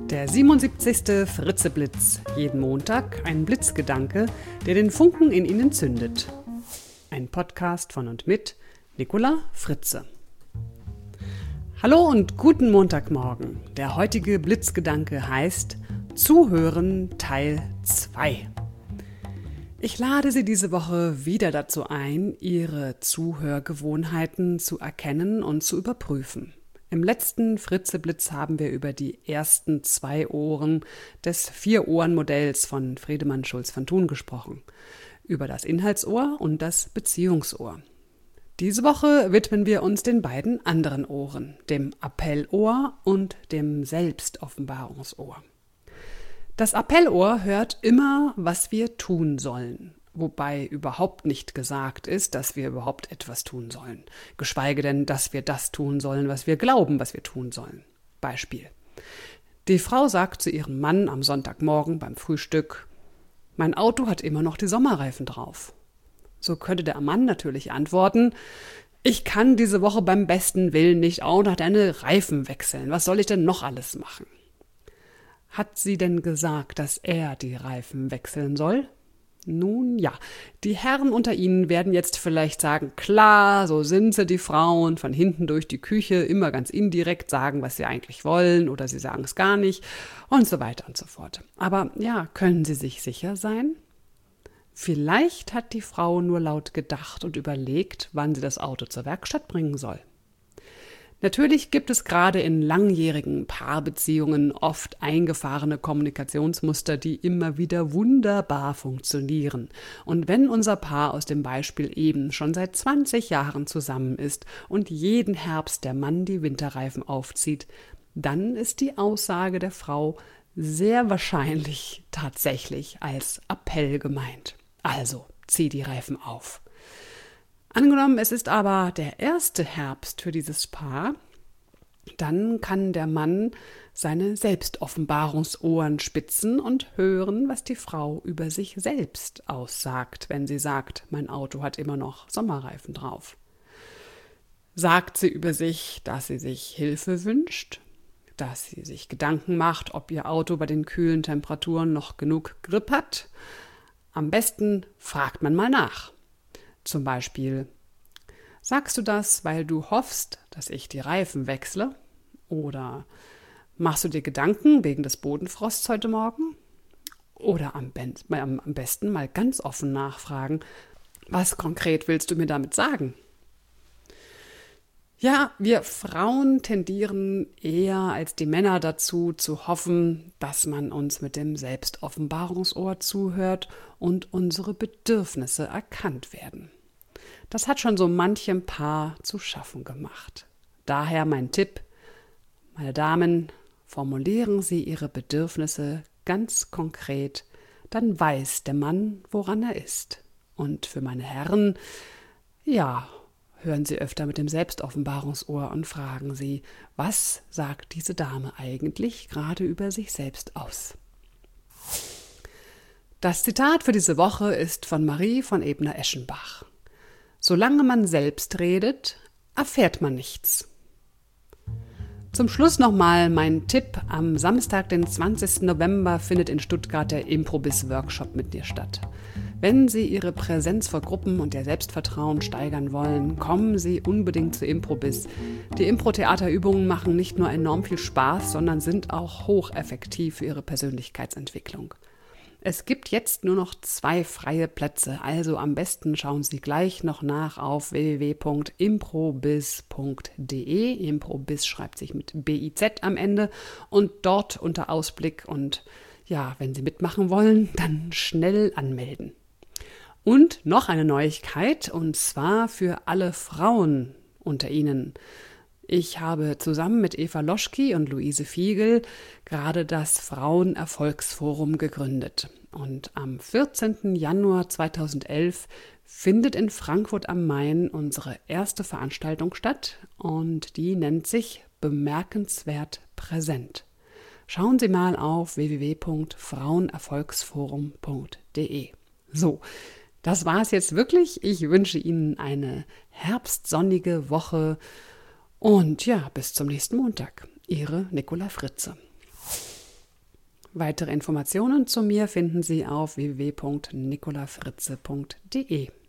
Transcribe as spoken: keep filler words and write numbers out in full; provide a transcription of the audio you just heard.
Der siebenundsiebzigste Fritzeblitz. Jeden Montag ein Blitzgedanke, der den Funken in Ihnen zündet. Ein Podcast von und mit Nicola Fritze. Hallo und guten Montagmorgen. Der heutige Blitzgedanke heißt Zuhören Teil zwei. Ich lade Sie diese Woche wieder dazu ein, Ihre Zuhörgewohnheiten zu erkennen und zu überprüfen. Im letzten Fritzeblitz haben wir über die ersten zwei Ohren des Vier-Ohren-Modells von Friedemann Schulz von Thun gesprochen. Über das Inhaltsohr und das Beziehungsohr. Diese Woche widmen wir uns den beiden anderen Ohren, dem Appellohr und dem Selbstoffenbarungsohr. Das Appellohr hört immer, was wir tun sollen, wobei überhaupt nicht gesagt ist, dass wir überhaupt etwas tun sollen, geschweige denn, dass wir das tun sollen, was wir glauben, was wir tun sollen. Beispiel. Die Frau sagt zu ihrem Mann am Sonntagmorgen beim Frühstück: Mein Auto hat immer noch die Sommerreifen drauf. So könnte der Mann natürlich antworten: Ich kann diese Woche beim besten Willen nicht auch noch deine Reifen wechseln. Was soll ich denn noch alles machen? Hat sie denn gesagt, dass er die Reifen wechseln soll? Nun ja, die Herren unter Ihnen werden jetzt vielleicht sagen, klar, so sind sie, die Frauen, von hinten durch die Küche immer ganz indirekt sagen, was sie eigentlich wollen, oder sie sagen es gar nicht und so weiter und so fort. Aber ja, können Sie sich sicher sein? Vielleicht hat die Frau nur laut gedacht und überlegt, wann sie das Auto zur Werkstatt bringen soll. Natürlich gibt es gerade in langjährigen Paarbeziehungen oft eingefahrene Kommunikationsmuster, die immer wieder wunderbar funktionieren. Und wenn unser Paar aus dem Beispiel eben schon seit zwanzig Jahren zusammen ist und jeden Herbst der Mann die Winterreifen aufzieht, dann ist die Aussage der Frau sehr wahrscheinlich tatsächlich als Appell gemeint. Also, zieh die Reifen auf. Angenommen, es ist aber der erste Herbst für dieses Paar, dann kann der Mann seine Selbstoffenbarungsohren spitzen und hören, was die Frau über sich selbst aussagt, wenn sie sagt, mein Auto hat immer noch Sommerreifen drauf. Sagt sie über sich, dass sie sich Hilfe wünscht, dass sie sich Gedanken macht, ob ihr Auto bei den kühlen Temperaturen noch genug Grip hat? Am besten fragt man mal nach. Zum Beispiel: Sagst du das, weil du hoffst, dass ich die Reifen wechsle? Oder machst du dir Gedanken wegen des Bodenfrosts heute Morgen? Oder am, ben- am besten mal ganz offen nachfragen: Was konkret willst du mir damit sagen? Ja, wir Frauen tendieren eher als die Männer dazu, zu hoffen, dass man uns mit dem Selbstoffenbarungsohr zuhört und unsere Bedürfnisse erkannt werden. Das hat schon so manchem Paar zu schaffen gemacht. Daher mein Tipp: Meine Damen, formulieren Sie Ihre Bedürfnisse ganz konkret, dann weiß der Mann, woran er ist. Und für meine Herren, ja, hören Sie öfter mit dem Selbstoffenbarungsohr und fragen Sie, was sagt diese Dame eigentlich gerade über sich selbst aus? Das Zitat für diese Woche ist von Marie von Ebner-Eschenbach. Solange man selbst redet, erfährt man nichts. Zum Schluss nochmal mein Tipp: Am Samstag, den zwanzigsten November, findet in Stuttgart der Improbis-Workshop mit dir statt. Wenn Sie Ihre Präsenz vor Gruppen und Ihr Selbstvertrauen steigern wollen, kommen Sie unbedingt zu Improbis. Die Impro-Theaterübungen machen nicht nur enorm viel Spaß, sondern sind auch hocheffektiv für Ihre Persönlichkeitsentwicklung. Es gibt jetzt nur noch zwei freie Plätze, also am besten schauen Sie gleich noch nach auf w w w punkt improbiz punkt d e. Improbiz schreibt sich mit B I Z am Ende und dort unter Ausblick und ja, wenn Sie mitmachen wollen, dann schnell anmelden. Und noch eine Neuigkeit, und zwar für alle Frauen unter Ihnen. Ich habe zusammen mit Eva Loschki und Luise Fiegel gerade das Frauenerfolgsforum gegründet. Und am vierzehnten Januar zweitausendelf findet in Frankfurt am Main unsere erste Veranstaltung statt und die nennt sich Bemerkenswert präsent. Schauen Sie mal auf w w w punkt frauenerfolgsforum punkt d e. So, das war es jetzt wirklich. Ich wünsche Ihnen eine herbstsonnige Woche. Und ja, bis zum nächsten Montag. Ihre Nicola Fritze. Weitere Informationen zu mir finden Sie auf w w w punkt nicola fritze punkt de.